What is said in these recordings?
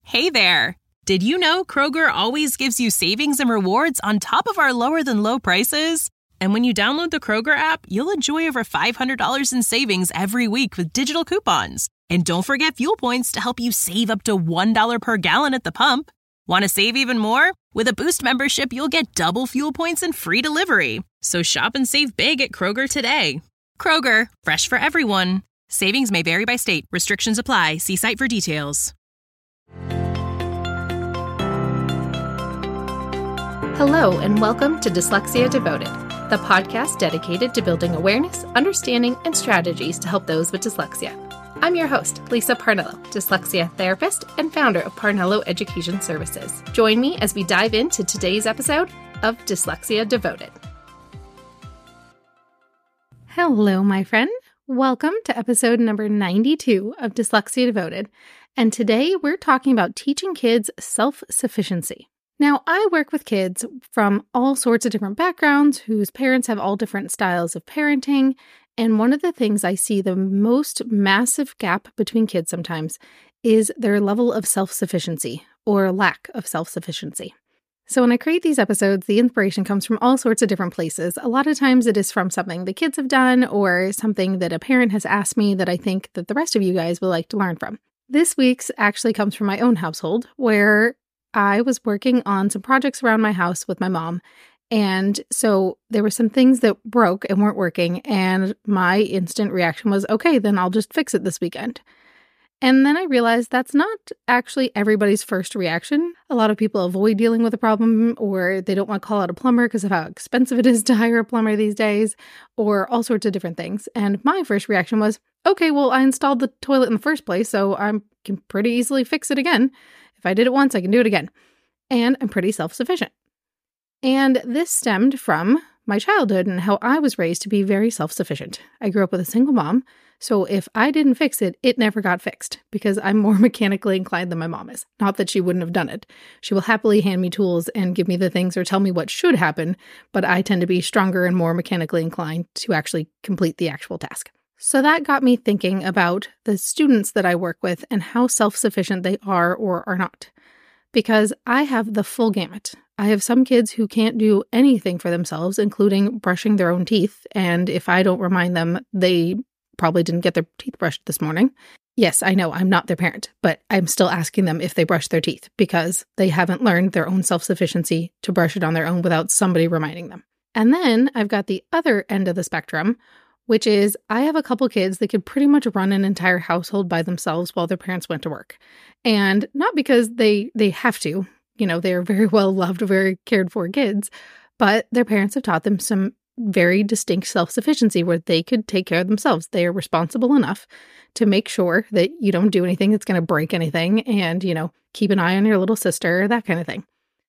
Hey there! Did you know Kroger always gives you savings and rewards on top of our lower-than-low prices? And when you download the Kroger app, you'll enjoy over $500 in savings every week with digital coupons. And don't forget fuel points to help you save up to $1 per gallon at the pump. Want to save even more? With a Boost membership, you'll get double fuel points and free delivery. So shop and save big at Kroger today. Kroger, fresh for everyone. Savings may vary by state. Restrictions apply. See site for details. Hello, and welcome to Dyslexia Devoted, the podcast dedicated to building awareness, understanding, and strategies to help those with dyslexia. I'm your host, Lisa Parnello, dyslexia therapist and founder of Parnello Education Services. Join me as we dive into today's episode of Dyslexia Devoted. Hello, my friend. Welcome to episode number 92 of Dyslexia Devoted. And today we're talking about teaching kids self-sufficiency. Now, I work with kids from all sorts of different backgrounds whose parents have all different styles of parenting. And one of the things I see the most massive gap between kids sometimes is their level of self-sufficiency or lack of self-sufficiency. So when I create these episodes, the inspiration comes from all sorts of different places. A lot of times it is from something the kids have done or something that a parent has asked me that I think that the rest of you guys will like to learn from. This week's actually comes from my own household, where I was working on some projects around my house with my mom. And so there were some things that broke and weren't working. And my instant reaction was, okay, then I'll just fix it this weekend. And then I realized that's not actually everybody's first reaction. A lot of people avoid dealing with a problem, or they don't want to call out a plumber because of how expensive it is to hire a plumber these days, or all sorts of different things. And my first reaction was, okay, well, I installed the toilet in the first place, so I can pretty easily fix it again. If I did it once, I can do it again. And I'm pretty self-sufficient. And this stemmed from my childhood and how I was raised to be very self-sufficient. I grew up with a single mom, so if I didn't fix it, it never got fixed because I'm more mechanically inclined than my mom is. Not that she wouldn't have done it. She will happily hand me tools and give me the things or tell me what should happen, but I tend to be stronger and more mechanically inclined to actually complete the actual task. So that got me thinking about the students that I work with and how self-sufficient they are or are not. Because I have the full gamut. I have some kids who can't do anything for themselves, including brushing their own teeth. And if I don't remind them, they probably didn't get their teeth brushed this morning. Yes, I know I'm not their parent, but I'm still asking them if they brush their teeth because they haven't learned their own self-sufficiency to brush it on their own without somebody reminding them. And then I've got the other end of the spectrum, which is I have a couple kids that could pretty much run an entire household by themselves while their parents went to work. And not because they have to, they're very well loved, very cared for kids, but their parents have taught them some very distinct self-sufficiency where they could take care of themselves. They are responsible enough to make sure that you don't do anything that's going to break anything and, keep an eye on your little sister, that kind of thing.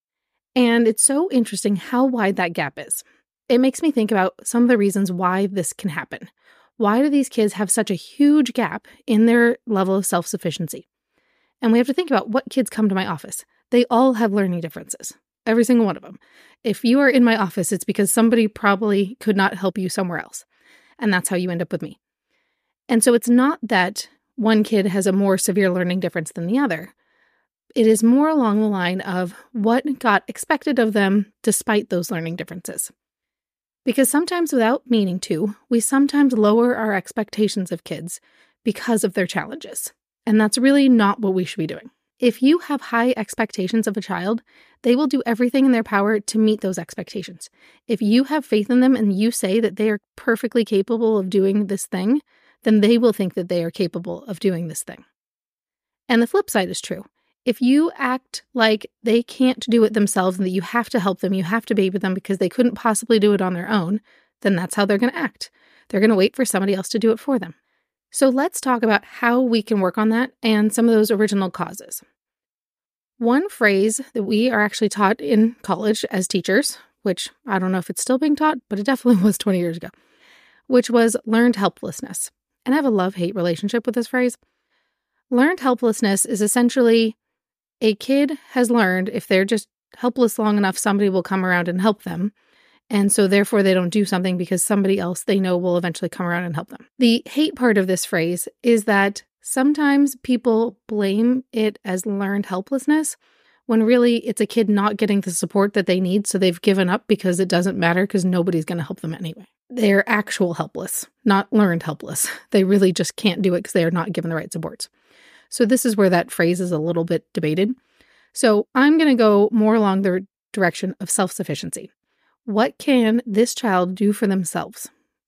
And it's so interesting how wide that gap is. It makes me think about some of the reasons why this can happen. Why do these kids have such a huge gap in their level of self-sufficiency? And we have to think about what kids come to my office. They all have learning differences. Every single one of them. If you are in my office, it's because somebody probably could not help you somewhere else. And that's how you end up with me. And so it's not that one kid has a more severe learning difference than the other. It is more along the line of what got expected of them despite those learning differences. Because sometimes without meaning to, we sometimes lower our expectations of kids because of their challenges. And that's really not what we should be doing. If you have high expectations of a child, they will do everything in their power to meet those expectations. If you have faith in them and you say that they are perfectly capable of doing this thing, then they will think that they are capable of doing this thing. And the flip side is true. If you act like they can't do it themselves and that you have to help them, you have to baby them because they couldn't possibly do it on their own, then that's how they're going to act. They're going to wait for somebody else to do it for them. So let's talk about how we can work on that and some of those original causes. One phrase that we are actually taught in college as teachers, which I don't know if it's still being taught, but it definitely was 20 years ago, which was learned helplessness. And I have a love-hate relationship with this phrase. Learned helplessness is essentially a kid has learned if they're just helpless long enough, somebody will come around and help them. And so therefore they don't do something because somebody else they know will eventually come around and help them. The hate part of this phrase is that Sometimes people blame it as learned helplessness when really it's a kid not getting the support that they need, so they've given up because it doesn't matter because nobody's going to help them anyway. They're actual helpless, not learned helpless. They really just can't do it because they are not given the right supports. So this is where that phrase is a little bit debated. So I'm going to go more along the direction of self-sufficiency. What can this child do for themselves?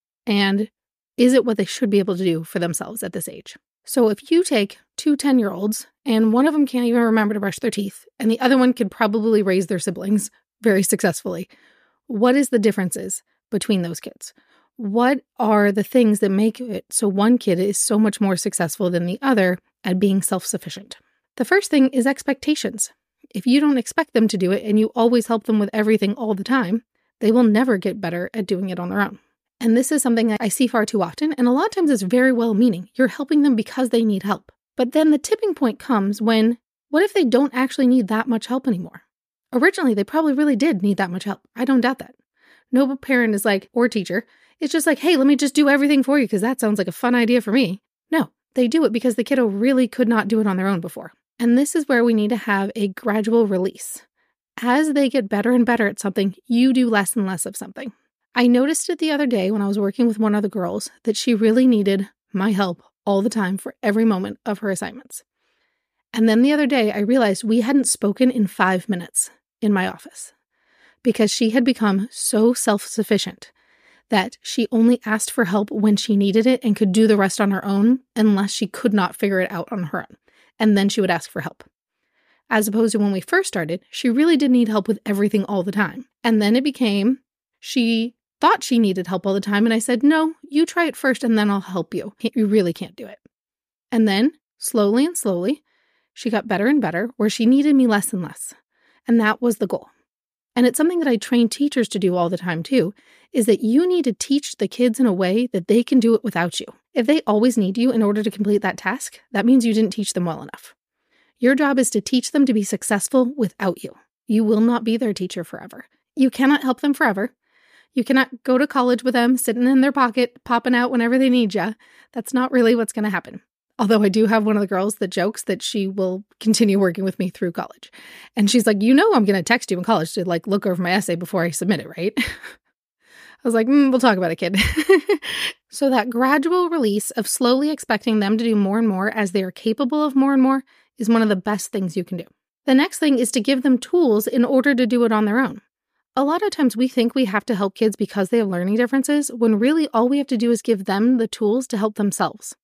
And is it what they should be able to do for themselves at this age? So if you take two 10-year-olds and one of them can't even remember to brush their teeth and the other one could probably raise their siblings very successfully, what is the differences between those kids? What are the things that make it so one kid is so much more successful than the other at being self-sufficient? The first thing is expectations. If you don't expect them to do it and you always help them with everything all the time, they will never get better at doing it on their own. And this is something that I see far too often, and a lot of times it's very well-meaning. You're helping them because they need help. But then the tipping point comes when, what if they don't actually need that much help anymore? Originally, they probably really did need that much help. I don't doubt that. No parent is like, or teacher, it's just like, hey, let me just do everything for you because that sounds like a fun idea for me. No, they do it because the kiddo really could not do it on their own before. And this is where we need to have a gradual release. As they get better and better at something, you do less and less of something. I noticed it the other day when I was working with one of the girls that she really needed my help all the time for every moment of her assignments. And then the other day, I realized we hadn't spoken in 5 minutes in my office because she had become so self-sufficient that she only asked for help when she needed it and could do the rest on her own unless she could not figure it out on her own. And then she would ask for help. As opposed to when we first started, she really did need help with everything all the time. And then it became, she thought she needed help all the time. And I said, no, you try it first and then I'll help you. You really can't do it. And then slowly and slowly, she got better and better where she needed me less and less. And that was the goal. And it's something that I train teachers to do all the time too, is that you need to teach the kids in a way that they can do it without you. If they always need you in order to complete that task, that means you didn't teach them well enough. Your job is to teach them to be successful without you. You will not be their teacher forever. You cannot help them forever. You cannot go to college with them sitting in their pocket, popping out whenever they need you. That's not really what's going to happen. Although I do have one of the girls that jokes that she will continue working with me through college. And she's like, I'm going to text you in college to look over my essay before I submit it, right? I was like, we'll talk about it, kid. So that gradual release of slowly expecting them to do more and more as they are capable of more and more is one of the best things you can do. The next thing is to give them tools in order to do it on their own. A lot of times we think we have to help kids because they have learning differences, when really all we have to do is give them the tools to help themselves.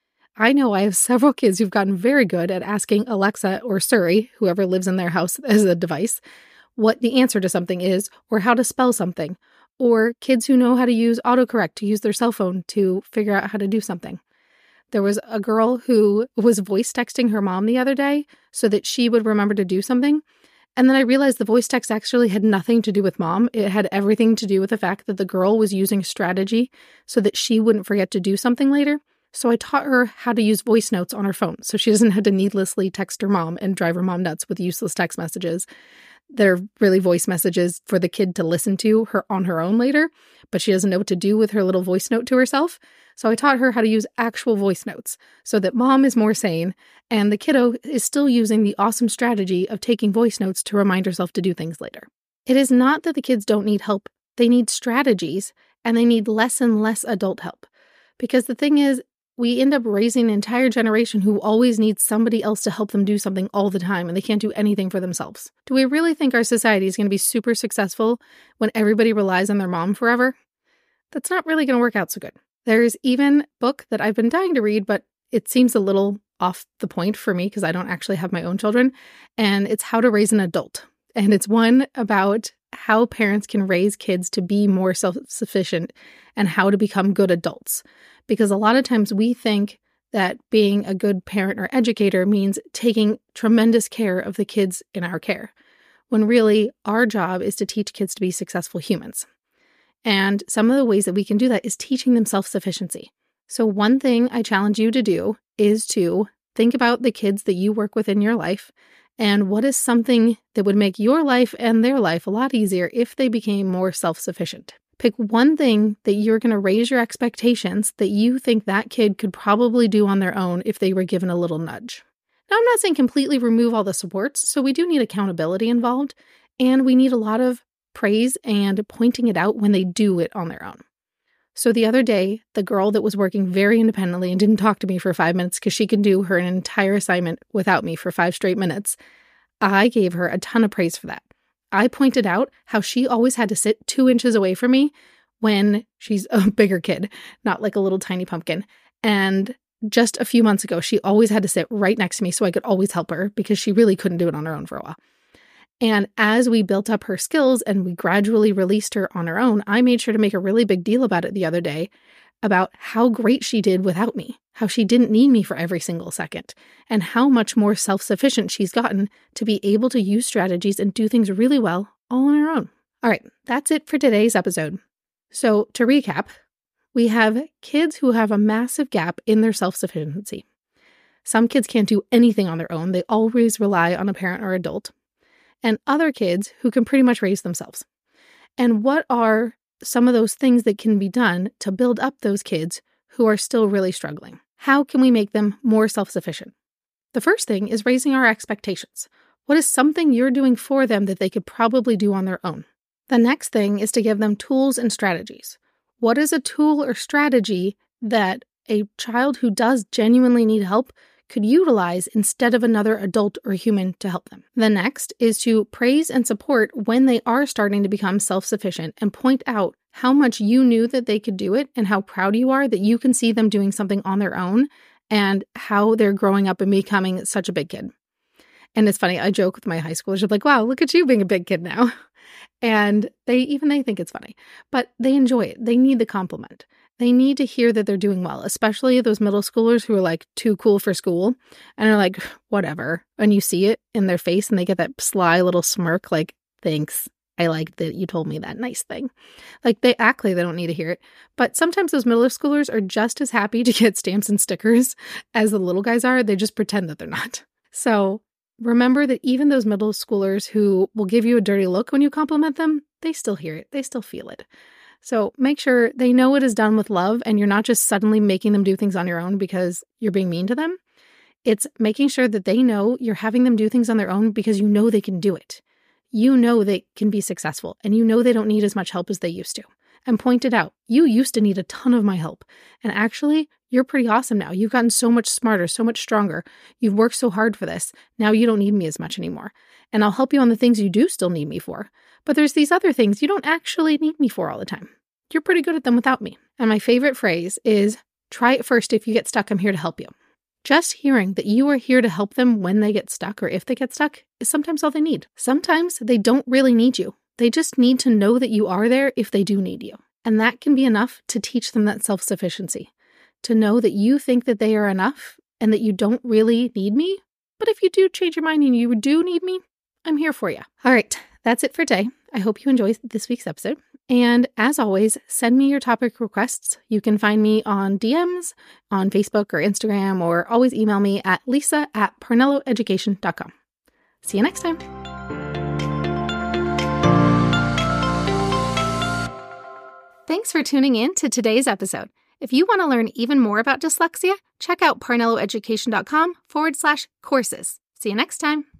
I know I have several kids who've gotten very good at asking Alexa or Siri, whoever lives in their house as a device, what the answer to something is or how to spell something, or kids who know how to use autocorrect to use their cell phone to figure out how to do something. There was a girl who was voice texting her mom the other day so that she would remember to do something. And then I realized the voice text actually had nothing to do with mom. It had everything to do with the fact that the girl was using strategy so that she wouldn't forget to do something later. So I taught her how to use voice notes on her phone so she doesn't have to needlessly text her mom and drive her mom nuts with useless text messages. They're really voice messages for the kid to listen to her on her own later, but she doesn't know what to do with her little voice note to herself. So I taught her how to use actual voice notes so that mom is more sane and the kiddo is still using the awesome strategy of taking voice notes to remind herself to do things later. It is not that the kids don't need help. They need strategies and they need less and less adult help. Because the thing is, we end up raising an entire generation who always needs somebody else to help them do something all the time and they can't do anything for themselves. Do we really think our society is going to be super successful when everybody relies on their mom forever? That's not really going to work out so good. There's even a book that I've been dying to read, but it seems a little off the point for me because I don't actually have my own children, and it's How to Raise an Adult. And it's one about how parents can raise kids to be more self-sufficient and how to become good adults. Because a lot of times we think that being a good parent or educator means taking tremendous care of the kids in our care, when really our job is to teach kids to be successful humans. And some of the ways that we can do that is teaching them self-sufficiency. So one thing I challenge you to do is to think about the kids that you work with in your life and what is something that would make your life and their life a lot easier if they became more self-sufficient. Pick one thing that you're going to raise your expectations that you think that kid could probably do on their own if they were given a little nudge. Now, I'm not saying completely remove all the supports, so we do need accountability involved, and we need a lot of praise and pointing it out when they do it on their own. So the other day, the girl that was working very independently and didn't talk to me for 5 minutes because she could do her entire assignment without me for 5 straight minutes, I gave her a ton of praise for that. I pointed out how she always had to sit 2 inches away from me when she's a bigger kid, not like a little tiny pumpkin. And just a few months ago, she always had to sit right next to me so I could always help her because she really couldn't do it on her own for a while. And as we built up her skills and we gradually released her on her own, I made sure to make a really big deal about it the other day, about how great she did without me, how she didn't need me for every single second, and how much more self-sufficient she's gotten to be able to use strategies and do things really well all on her own. All right, that's it for today's episode. So to recap, we have kids who have a massive gap in their self-sufficiency. Some kids can't do anything on their own. They always rely on a parent or adult. And other kids who can pretty much raise themselves. And what are some of those things that can be done to build up those kids who are still really struggling? How can we make them more self-sufficient? The first thing is raising our expectations. What is something you're doing for them that they could probably do on their own? The next thing is to give them tools and strategies. What is a tool or strategy that a child who does genuinely need help could utilize instead of another adult or human to help them? The next is to praise and support when they are starting to become self-sufficient and point out how much you knew that they could do it and how proud you are that you can see them doing something on their own and how they're growing up and becoming such a big kid. And it's funny, I joke with my high schoolers, I'm like, wow, look at you being a big kid now. And they think it's funny, but they enjoy it. They need the compliment. They need to hear that they're doing well, especially those middle schoolers who are like too cool for school and are like, whatever. And you see it in their face and they get that sly little smirk like, thanks. I liked that you told me that nice thing. Like they act like they don't need to hear it. But sometimes those middle schoolers are just as happy to get stamps and stickers as the little guys are. They just pretend that they're not. So remember that even those middle schoolers who will give you a dirty look when you compliment them, they still hear it. They still feel it. So make sure they know it is done with love and you're not just suddenly making them do things on your own because you're being mean to them. It's making sure that they know you're having them do things on their own because you know they can do it. You know they can be successful and you know they don't need as much help as they used to. And point it out. You used to need a ton of my help. And actually, you're pretty awesome now. You've gotten so much smarter, so much stronger. You've worked so hard for this. Now you don't need me as much anymore. And I'll help you on the things you do still need me for. But there's these other things you don't actually need me for all the time. You're pretty good at them without me. And my favorite phrase is, try it first. If you get stuck, I'm here to help you. Just hearing that you are here to help them when they get stuck or if they get stuck is sometimes all they need. Sometimes they don't really need you. They just need to know that you are there if they do need you. And that can be enough to teach them that self-sufficiency, to know that you think that they are enough and that you don't really need me. But if you do change your mind and you do need me, I'm here for you. All right, that's it for today. I hope you enjoyed this week's episode. And as always, send me your topic requests. You can find me on DMs, on Facebook or Instagram, or always email me at lisa@parnelloeducation.com. See you next time. Thanks for tuning in to today's episode. If you want to learn even more about dyslexia, check out parnelloeducation.com/courses. See you next time.